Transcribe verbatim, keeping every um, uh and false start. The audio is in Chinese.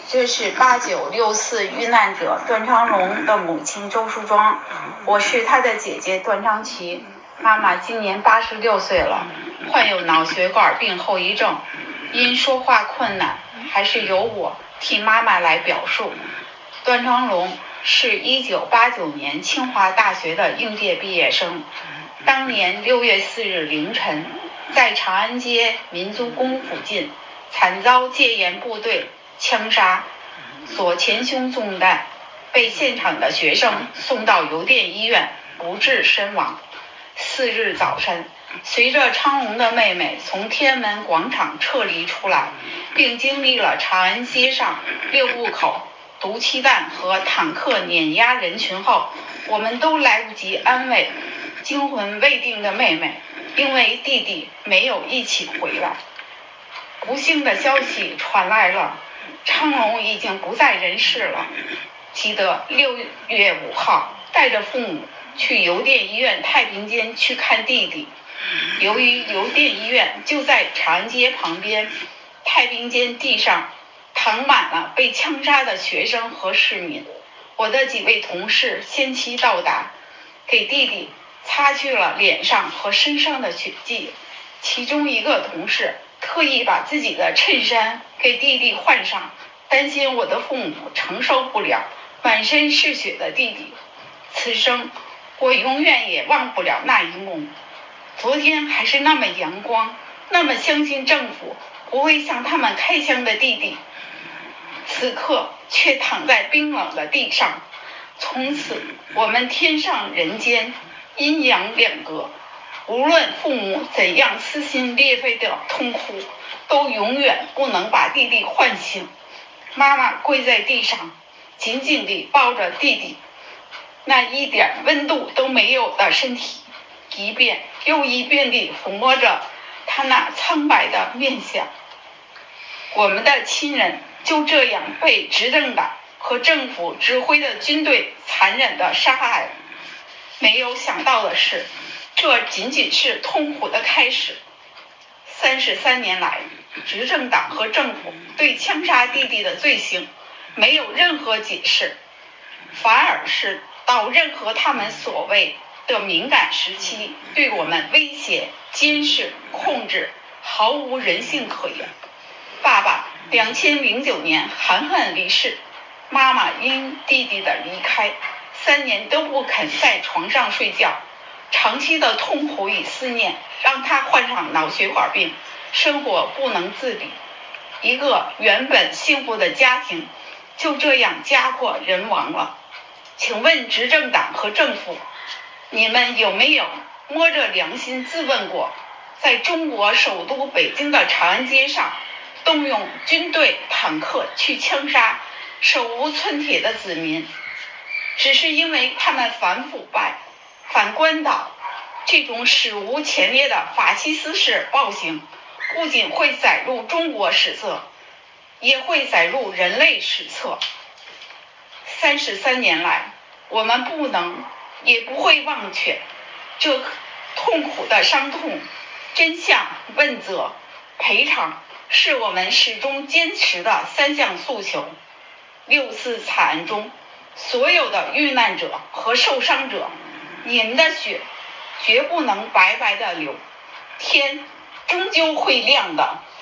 这是八九六四遇难者段昌荣的母亲周淑庄，我是他的姐姐段昌琪。妈妈今年八十六岁了，患有脑血管病后遗症，因说话困难，还是由我替妈妈来表述。段昌荣是一九八九年清华大学的应届毕业生，当年六月四日凌晨，在长安街民族宫附近惨遭戒严部队枪杀，左前胸中弹，被现场的学生送到邮电医院不治身亡。次日早晨，随着昌荣的妹妹从天安门广场撤离出来，并经历了长安街上六路口毒气弹和坦克碾压人群后，我们都来不及安慰惊魂未定的妹妹，因为弟弟没有一起回来。不幸的消息传来了，昌荣已经不在人世了。记得六月五号，带着父母去邮电医院太平间去看弟弟。由于邮电医院就在长安街旁边，太平间地上躺满了被枪杀的学生和市民。我的几位同事先期到达，给弟弟擦去了脸上和身上的血迹。其中一个同事特意把自己的衬衫给弟弟换上，担心我的父母承受不了满身是血的弟弟。此生我永远也忘不了那一幕。昨天还是那么阳光，那么相信政府不会向他们开枪的弟弟，此刻却躺在冰冷的地上。从此我们天上人间，阴阳两隔。无论父母怎样撕心裂肺的痛哭，都永远不能把弟弟唤醒。妈妈跪在地上，紧紧地抱着弟弟，那一点温度都没有的身体，一遍又一遍地抚摸着他那苍白的面相。我们的亲人就这样被执政党和政府指挥的军队残忍地杀害。没有想到的是，这仅仅是痛苦的开始。三十三年来，执政党和政府对枪杀弟弟的罪行没有任何解释，反而是到任何他们所谓的敏感时期，对我们威胁、监视、控制，毫无人性可言。爸爸两千零九年含恨离世，妈妈因弟弟的离开，三年都不肯在床上睡觉。长期的痛苦与思念让他患上脑血管病，生活不能自理。一个原本幸福的家庭就这样家破人亡了。请问执政党和政府，你们有没有摸着良心自问过，在中国首都北京的长安街上动用军队坦克去枪杀手无寸铁的子民，只是因为他们反腐败、反官倒？这种史无前例的法西斯式暴行不仅会载入中国史册，也会载入人类史册。三十三年来，我们不能也不会忘却这痛苦的伤痛。真相、问责、赔偿是我们始终坚持的三项诉求。六四惨案中所有的遇难者和受伤者，你们的血绝不能白白的流，天终究会亮的。